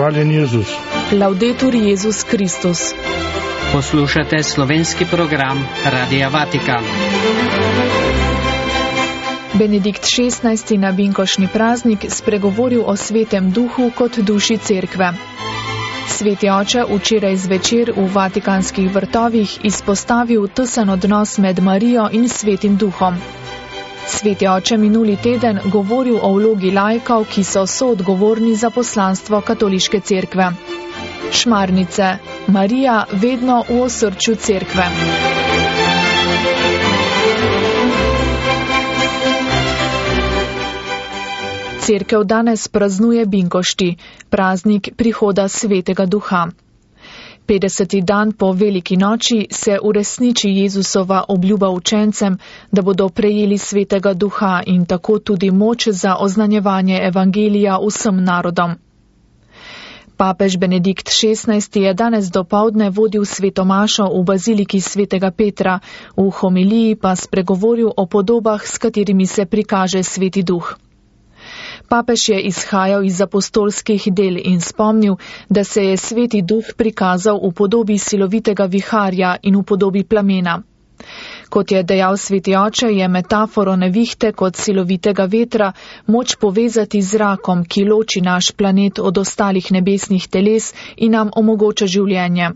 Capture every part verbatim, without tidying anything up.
Hvaljen Jezus. Laudetur Jezus Kristus. Poslušate slovenski program Radia Vatikan. Benedikt šestnajsti na binkošni praznik spregovoril o svetem duhu kot duši cerkve. Sveti oče včeraj zvečer v vatikanskih vrtovih izpostavil tesen odnos med Marijo in svetim duhom. Sveti oče minuli teden govoril o vlogi laikov, ki so soodgovorni za poslanstvo katoliške cerkve. Šmarnice. Marija vedno v osrčju cerkve. Cerkev danes praznuje binkošti, praznik prihoda svetega duha. petdeseti dan po veliki noči se uresniči Jezusova obljuba učencem, da bodo prejeli svetega duha in tako tudi moč za oznanjevanje evangelija vsem narodom. Papež Benedikt šestnajsti je danes dopoldne vodil sveto mašo v baziliki svetega Petra, v homiliji pa spregovoril o podobah, s katerimi se prikaže sveti duh. Papež je izhajal iz apostolskih del in spomnil, da se je sveti duh prikazal v podobi silovitega viharja in v podobi plamena. Kot je dejal sveti oče, je metaforo nevihte kot silovitega vetra moč povezati z zrakom, ki loči naš planet od ostalih nebesnih teles in nam omogoča življenje.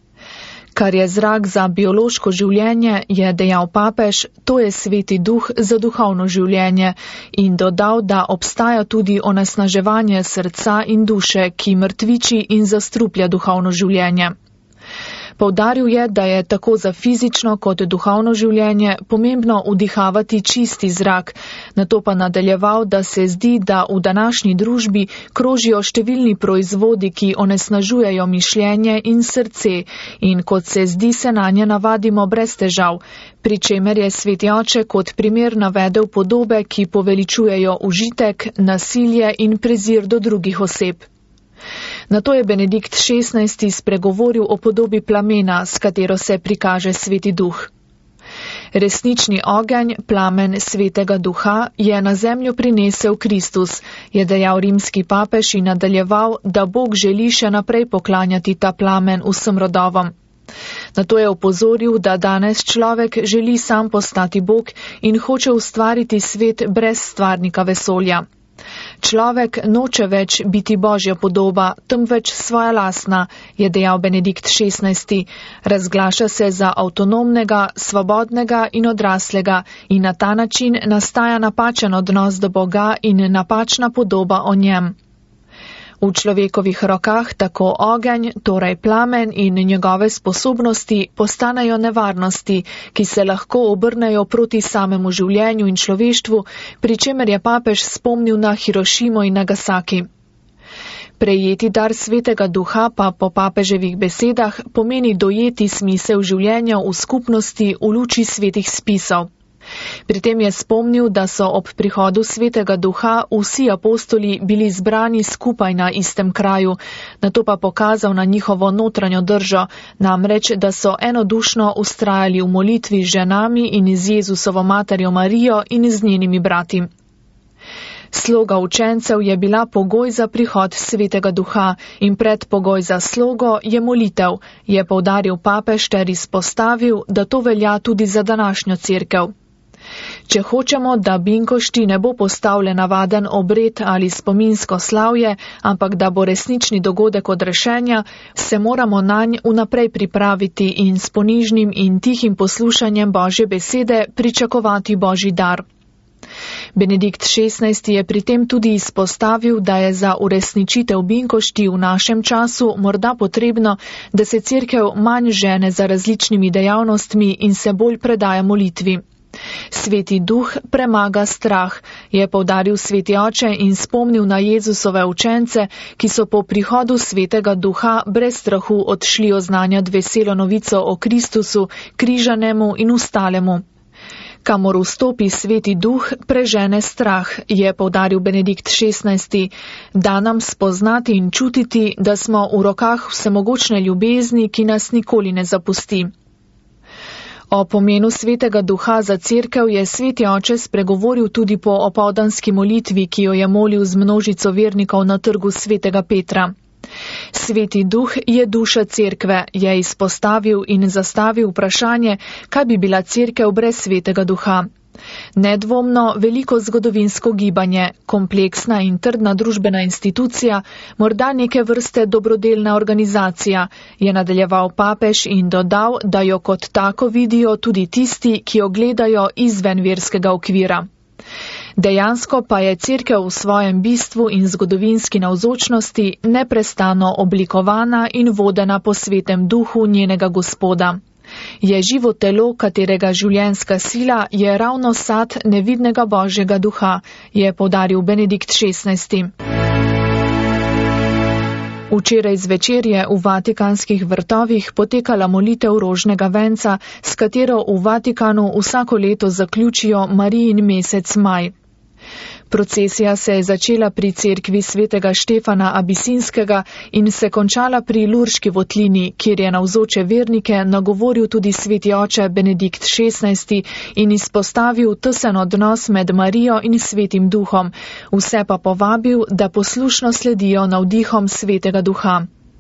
Kar je zrak za biološko življenje, je dejal papež, to je sveti duh za duhovno življenje in dodal, da obstaja tudi onesnaževanje srca in duše, ki mrtviči in zastruplja duhovno življenje. Poudaril je, da je tako za fizično kot duhovno življenje pomembno vdihavati čisti zrak, nato pa nadaljeval, da se zdi, da v današnji družbi krožijo številni proizvodi, ki onesnažujejo mišljenje in srce in kot se zdi, se nanje navadimo brez težav, pri čemer je sveti oče kot primer navedel podobe, ki poveličujejo užitek, nasilje in prezir do drugih oseb. Nato je Benedikt šestnajsti spregovoril o podobi plamena, s katero se prikaže sveti duh. Resnični ogenj, plamen svetega duha, je na zemljo prinesel Kristus, je dejal rimski papež in nadaljeval, da Bog želi še naprej poklanjati ta plamen vsem rodovom. Nato je opozoril, da danes človek želi sam postati Bog in hoče ustvariti svet brez stvarnika vesolja. Človek noče več biti Božja podoba, temveč svoja lastna, je dejal Benedikt šestnajsti. Razglaša se za avtonomnega, svobodnega in odraslega in na ta način nastaja napačen odnos do Boga in napačna podoba o njem. V človekovih rokah tako ogenj, torej plamen in njegove sposobnosti postanejo nevarnosti, ki se lahko obrnejo proti samemu življenju in človeštvu, pri čemer je papež spomnil na Hirošimo in Nagasaki. Prejeti dar svetega duha pa po papeževih besedah pomeni dojeti smisel življenja v skupnosti v luči svetih spisov. Pri tem je spomnil, da so ob prihodu svetega duha vsi apostoli bili zbrani skupaj na istem kraju, nato pa pokazal na njihovo notranjo držo, namreč, da so enodušno ustrajali v molitvi z ženami in z Jezusovo materjo Marijo in z njenimi brati. Sloga učencev je bila pogoj za prihod svetega duha in predpogoj za slogo je molitev, je poudaril papež ter izpostavil, da to velja tudi za današnjo cerkev. Če hočemo, da binkošti ne bo postal navaden obred ali spominsko slavje, ampak da bo resnični dogodek odrešenja, se moramo nanj vnaprej pripraviti in s ponižnim in tihim poslušanjem Božje besede pričakovati Božji dar. Benedikt šestnajsti je pri tem tudi izpostavil, da je za uresničitev binkošti v našem času morda potrebno, da se cerkev manj žene za različnimi dejavnostmi in se bolj predaja molitvi. Sveti duh premaga strah, je poudaril sveti oče in spomnil na Jezusove učence, ki so po prihodu svetega duha brez strahu odšli oznanjati veselo novico o Kristusu, križanemu in ustalemu. Kamor vstopi sveti duh, prežene strah, je poudaril Benedikt šestnajsti, da nam spoznati in čutiti, da smo v rokah vsemogočne ljubezni, ki nas nikoli ne zapusti. O pomenu svetega duha za cerkev je sveti oče spregovoril tudi po opoldanski molitvi, ki jo je molil z množico vernikov na trgu svetega Petra. Sveti duh je duša cerkve, je izpostavil in zastavil vprašanje, kaj bi bila cerkev brez svetega duha. Nedvomno veliko zgodovinsko gibanje, kompleksna in trdna družbena institucija, morda neke vrste dobrodelna organizacija, je nadaljeval papež in dodal, da jo kot tako vidijo tudi tisti, ki jo gledajo izven verskega okvira. Dejansko pa je cerkev v svojem bistvu in zgodovinski navzočnosti neprestano oblikovana in vodena po svetem duhu njenega Gospoda. Je živo telo, katerega življenjska sila je ravno sad nevidnega Božjega duha, je poudaril Benedikt šestnajsti. Včeraj zvečer je v vatikanskih vrtovih potekala molitev rožnega venca, s katero v Vatikanu vsako leto zaključijo Marijin mesec maj. Procesija se je začela pri cerkvi svetega Štefana Abisinskega in se končala pri Lurški votlini, kjer je navzoče vernike nagovoril tudi sveti oče Benedikt šestnajsti in izpostavil tesen odnos med Marijo in svetim duhom, vse pa povabil, da poslušno sledijo navdihom svetega duha.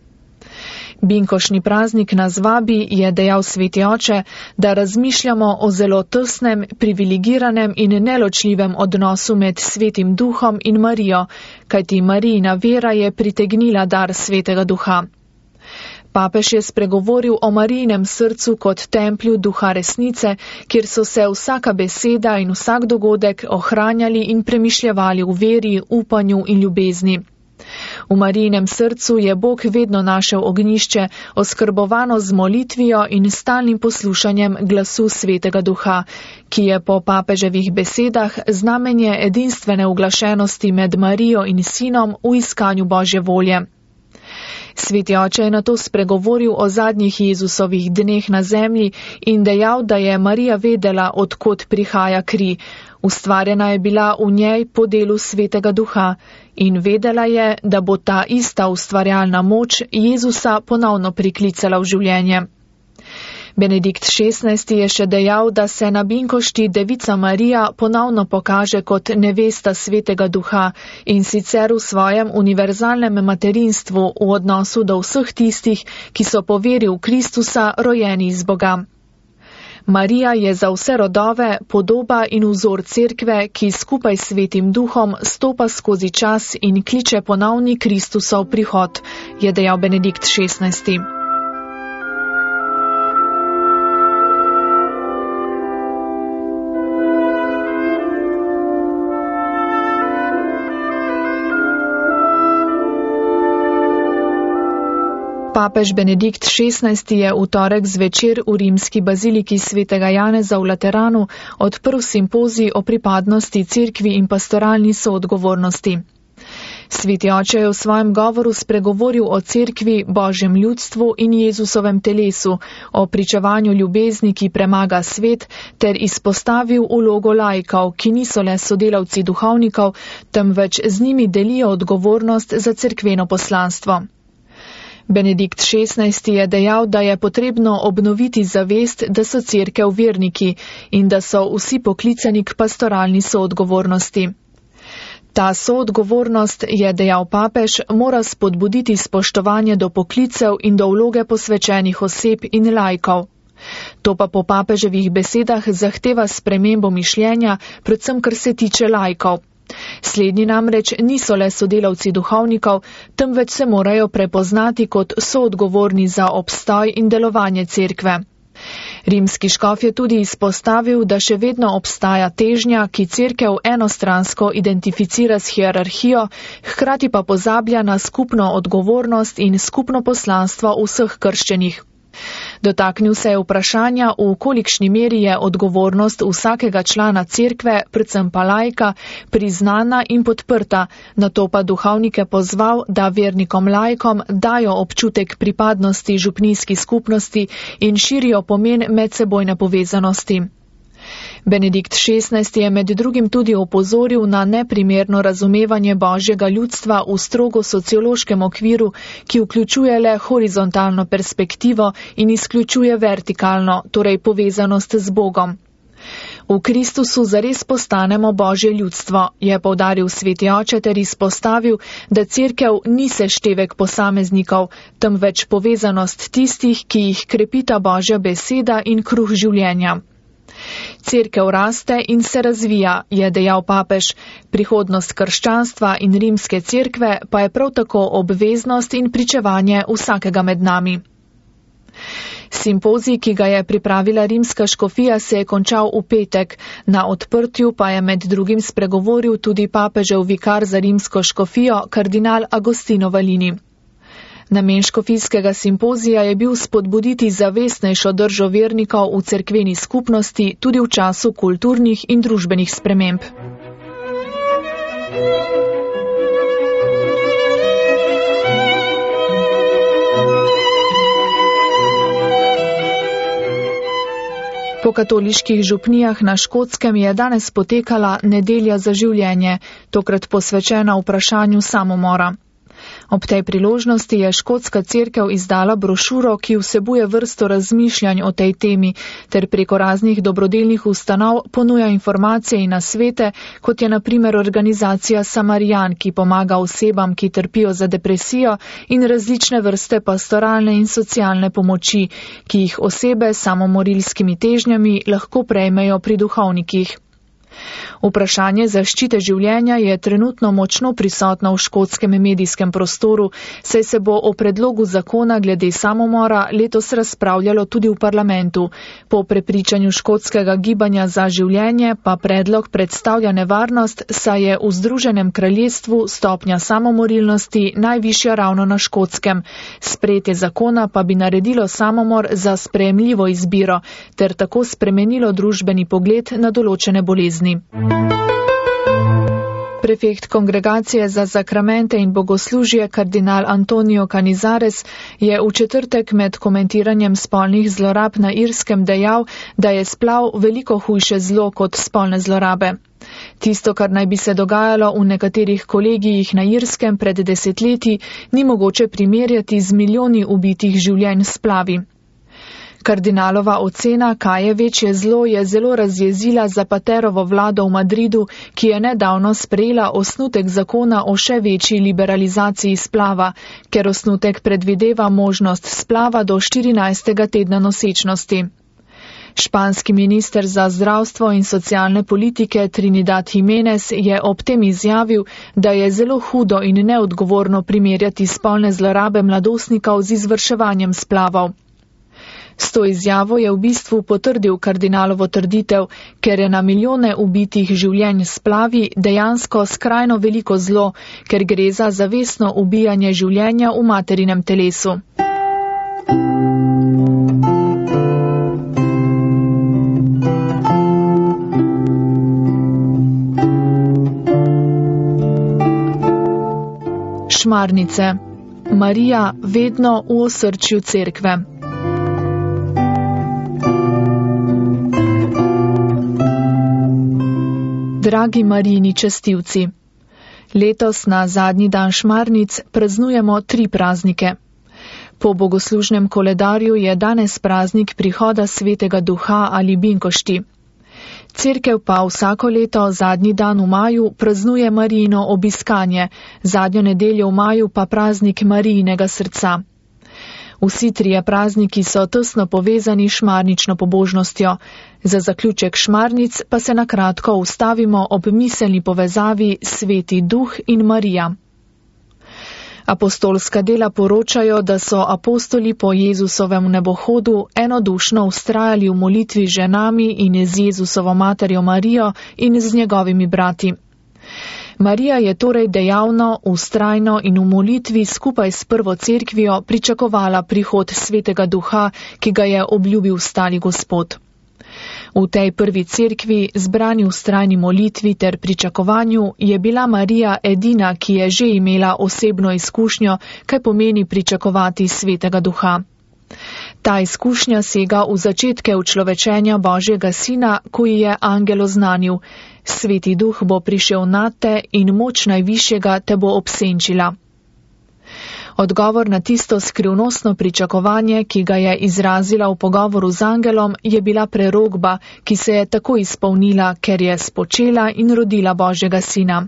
Binkoštni praznik nas vabi, je dejal sveti oče, da razmišljamo o zelo tesnem, privilegiranem in neločljivem odnosu med svetim duhom in Marijo, kajti Marijina vera je pritegnila dar svetega duha. Papež je spregovoril o Marijinem srcu kot templju duha resnice, kjer so se vsaka beseda in vsak dogodek ohranjali in premišljevali v veri, upanju in ljubezni. V Marijinem srcu je Bog vedno našel ognjišče, oskrbovano z molitvijo in stalnim poslušanjem glasu svetega duha, ki je po papeževih besedah znamenje edinstvene uglašenosti med Marijo in sinom v iskanju Božje volje. Sveti oče je nato spregovoril o zadnjih Jezusovih dneh na zemlji in dejal, da je Marija vedela, od kod prihaja kri. Ustvarjena je bila v njej po delu svetega duha in vedela je, da bo ta ista ustvarjalna moč Jezusa ponovno priklicala v življenje. Benedikt šestnajsti je še dejal, da se na binkošti Devica Marija ponovno pokaže kot nevesta svetega duha in sicer v svojem univerzalnem materinstvu v odnosu do vseh tistih, ki so po veri v Kristusa rojeni iz Boga. Marija je za vse rodove podoba in vzor cerkve, ki skupaj s svetim duhom stopa skozi čas in kliče ponovni Kristusov prihod, je dejal Benedikt šestnajsti. Papež Benedikt šestnajsti je v torek zvečer v rimski baziliki svetega Janeza v Lateranu odprl simpozij o pripadnosti cerkvi in pastoralni soodgovornosti. Sveti oče je v svojem govoru spregovoril o cerkvi, Božjem ljudstvu in Jezusovem telesu, o pričevanju ljubezni, ki premaga svet, ter izpostavil vlogo laikov, ki niso le sodelavci duhovnikov, temveč z njimi delijo odgovornost za cerkveno poslanstvo. Benedikt šestnajsti je dejal, da je potrebno obnoviti zavest, da so cerkev verniki in da so vsi poklicani k pastoralni soodgovornosti. Ta soodgovornost, je dejal papež, mora spodbuditi spoštovanje do poklicev in do vloge posvečenih oseb in laikov. To pa po papeževih besedah zahteva spremembo mišljenja, predvsem kar se tiče laikov. Slednji namreč niso le sodelavci duhovnikov, temveč se morajo prepoznati kot soodgovorni za obstoj in delovanje cerkve. Rimski škof je tudi izpostavil, da še vedno obstaja težnja, ki cerkev enostransko identificira s hierarhijo, hkrati pa pozablja na skupno odgovornost in skupno poslanstvo vseh krščenih. Dotaknil se je vprašanja, v kolikšni meri je odgovornost vsakega člana cerkve, predvsem pa laika, priznana in podprta, nato pa duhovnike pozval, da vernikom laikom dajo občutek pripadnosti župnijski skupnosti in širijo pomen medsebojne povezanosti. Benedikt šestnajsti je med drugim tudi opozoril na neprimerno razumevanje Božjega ljudstva v strogo sociološkem okviru, ki vključuje le horizontalno perspektivo in izključuje vertikalno, torej povezanost z Bogom. V Kristusu zares postanemo Božje ljudstvo, je poudaril sveti oče ter izpostavil, da cerkev ni seštevek posameznikov, temveč povezanost tistih, ki jih krepita Božja beseda in kruh življenja. Cerkev raste in se razvija, je dejal papež. Prihodnost krščanstva in rimske cerkve pa je prav tako obveznost in pričevanje vsakega med nami. Simpozij, ki ga je pripravila rimska škofija, se je končal v petek. Na odprtju pa je med drugim spregovoril tudi papežev vikar za rimsko škofijo, kardinal Agostino Valini. Namen škofijskega simpozija je bil spodbuditi zavestnejšo držo vernikov v cerkveni skupnosti tudi v času kulturnih in družbenih sprememb. Po katoliških župnijah na Škotskem je danes potekala nedelja za življenje, tokrat posvečena vprašanju samomora. Ob tej priložnosti je škotska cerkev izdala brošuro, ki vsebuje vrsto razmišljanj o tej temi, ter preko raznih dobrodelnih ustanov ponuja informacije in nasvete, kot je na primer organizacija Samarijan, ki pomaga osebam, ki trpijo za depresijo, in različne vrste pastoralne in socialne pomoči, ki jih osebe s samomorilskimi težnjami lahko prejmejo pri duhovnikih. Vprašanje zaščite življenja je trenutno močno prisotno v škotskem medijskem prostoru, saj se bo o predlogu zakona glede samomora letos razpravljalo tudi v parlamentu. Po prepričanju škotskega gibanja za življenje pa predlog predstavlja nevarnost, saj je v Združenem kraljestvu stopnja samomorilnosti najvišja ravno na Škotskem. Sprejetje zakona pa bi naredilo samomor za sprejemljivo izbiro, ter tako spremenilo družbeni pogled na določene bolezni. Prefekt Kongregacije za zakramente in bogoslužje kardinal Antonio Canizares je v četrtek med komentiranjem spolnih zlorab na Irskem dejal, da je splav veliko hujše zlo kot spolne zlorabe. Tisto, kar naj bi se dogajalo v nekaterih kolegijih na Irskem pred desetletji, ni mogoče primerjati z milijoni ubitih življenj s splavi. Kardinalova ocena, kaj je večje zlo, je zelo razjezila Zapaterovo vlado v Madridu, ki je nedavno sprejela osnutek zakona o še večji liberalizaciji splava, ker osnutek predvideva možnost splava do štirinajstega tedna nosečnosti. Španski minister za zdravstvo in socialne politike Trinidad Jimenez je ob tem izjavil, da je zelo hudo in neodgovorno primerjati spolne zlorabe mladostnikov z izvrševanjem splavov. S to izjavo je v bistvu potrdil kardinalovo trditev, ker je na milijone ubitih življenj splavi dejansko skrajno veliko zlo, ker gre za zavestno ubijanje življenja v materinem telesu. Šmarnice. Marija vedno v osrčju cerkve. Dragi Marijini častilci, letos na zadnji dan šmarnic praznujemo tri praznike. Po bogoslužnem koledarju je danes praznik prihoda svetega duha ali binkošti. Cerkev pa vsako leto zadnji dan v maju praznuje Marijino obiskanje, zadnjo nedeljo v maju pa praznik Marijinega srca. Vsi trije prazniki so tesno povezani s šmarnično pobožnostjo. Za zaključek šmarnic pa se na kratko ustavimo ob miselni povezavi Sveti Duh in Marija. Apostolska dela poročajo, da so apostoli po Jezusovem nebohodu enodušno vztrajali v molitvi z ženami in z Jezusovo materjo Marijo in z njegovimi brati. Marija je torej dejavno, vztrajno in v molitvi skupaj s prvo cerkvijo pričakovala prihod Svetega Duha, ki ga je obljubil stali Gospod. V tej prvi cerkvi, zbrani v vztrajni molitvi ter pričakovanju, je bila Marija edina, ki je že imela osebno izkušnjo, kaj pomeni pričakovati Svetega Duha. Ta izkušnja sega v začetke učlovečenja Božjega Sina, ko ji je angel oznanil: Sveti Duh bo prišel nad te in moč najvišjega te bo obsenčila. Odgovor na tisto skrivnostno pričakovanje, ki ga je izrazila v pogovoru z angelom, je bila prerokba, ki se je tako izpolnila, ker je spočela in rodila Božjega sina.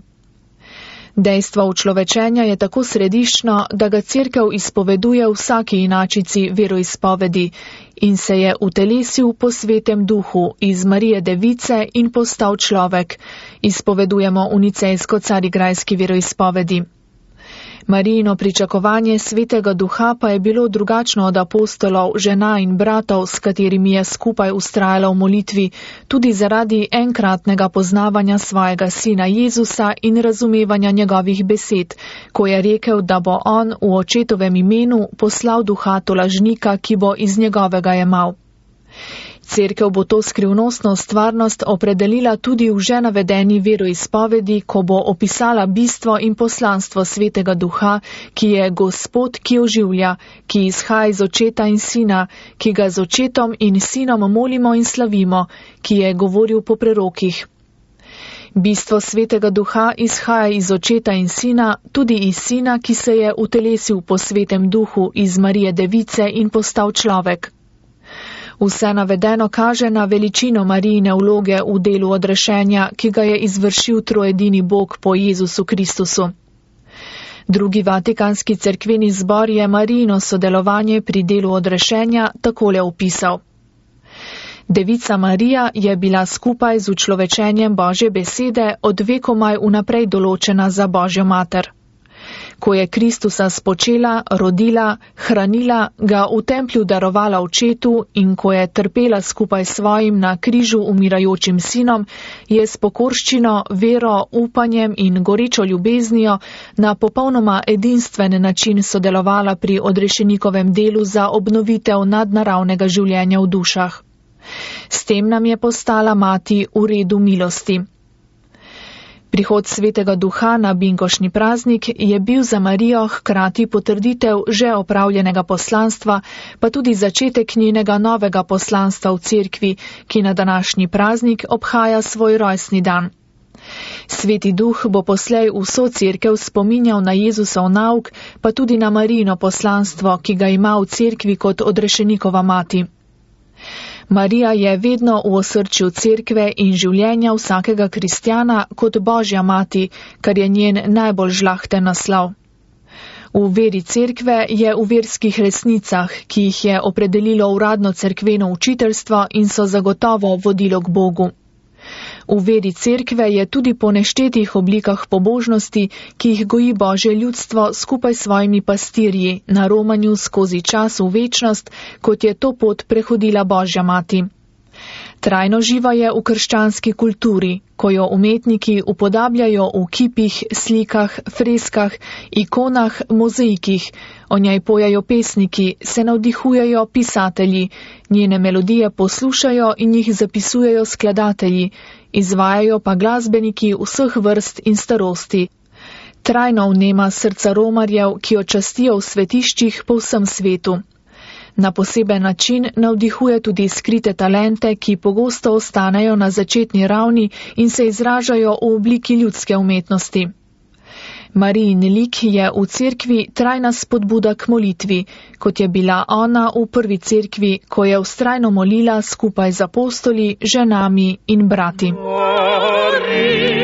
Dejstvo učlovečenja je tako središčno, da ga Cerkev izpoveduje v vsaki inačici veroizpovedi in se je utelesil po svetem duhu iz Marije Device in postal človek, izpovedujemo v nicejsko-carigrajski veroizpovedi. Marijino pričakovanje svetega duha pa je bilo drugačno od apostolov, žena in bratov, s katerimi je skupaj vztrajala v molitvi, tudi zaradi enkratnega poznavanja svojega sina Jezusa in razumevanja njegovih besed, ko je rekel, da bo on v očetovem imenu poslal duha tolažnika, ki bo iz njegovega jemal. Cerkev bo to skrivnostno stvarnost opredelila tudi v že navedeni veroizpovedi, ko bo opisala bistvo in poslanstvo svetega duha, ki je Gospod, ki oživlja, ki izhaja iz očeta in sina, ki ga z očetom in sinom molimo in slavimo, ki je govoril po prerokih. Bistvo svetega duha izhaja iz očeta in sina, tudi iz sina, ki se je utelesil po svetem duhu iz Marije Device in postal človek. Vse navedeno kaže na veličino Marijine vloge v delu odrešenja, ki ga je izvršil troedini Bog po Jezusu Kristusu. Drugi vatikanski cerkveni zbor je Marijino sodelovanje pri delu odrešenja takole opisal. Devica Marija je bila skupaj z učlovečenjem Božje besede od vekomaj vnaprej določena za Božjo mater. Ko je Kristusa spočela, rodila, hranila, ga v templju darovala očetu in ko je trpela skupaj s svojim na križu umirajočim sinom, je s pokorščino, vero, upanjem in gorečo ljubeznijo na popolnoma edinstven način sodelovala pri odrešenikovem delu za obnovitev nadnaravnega življenja v dušah. S tem nam je postala mati v redu milosti. Prihod svetega duha na binkoštni praznik je bil za Marijo hkrati potrditev že opravljenega poslanstva, pa tudi začetek njenega novega poslanstva v cerkvi, ki na današnji praznik obhaja svoj rojstni dan. Sveti duh bo poslej vso cerkev spominjal na Jezusov nauk, pa tudi na Marijino poslanstvo, ki ga ima v cerkvi kot odrešenikova mati. Marija je vedno v osrčju cerkve in življenja vsakega kristjana kot Božja mati, kar je njen najbolj žlahten naslov. V veri cerkve je v verskih resnicah, ki jih je opredelilo uradno cerkveno učiteljstvo in so zagotovo vodilo k Bogu. V veri cerkve je tudi po neštetih oblikah pobožnosti, ki jih goji Božje ljudstvo skupaj s svojimi pastirji na romanju skozi čas v večnost, kot je to pot prehodila Božja mati. Trajno živa je v krščanski kulturi, ko jo umetniki upodabljajo v kipih, slikah, freskah, ikonah, mozaikih, o njej pojejo pesniki, se navdihujejo pisatelji, njene melodije poslušajo in jih zapisujejo skladatelji, izvajajo pa glasbeniki vseh vrst in starosti. Trajno vnema srca romarjev, ki jo častijo v svetiščih po vsem svetu. Na poseben način navdihuje tudi skrite talente, ki pogosto ostanejo na začetni ravni in se izražajo v obliki ljudske umetnosti. Marijin lik je v cerkvi trajna spodbuda k molitvi, kot je bila ona v prvi cerkvi, ko je vztrajno molila skupaj z apostoli, ženami in brati.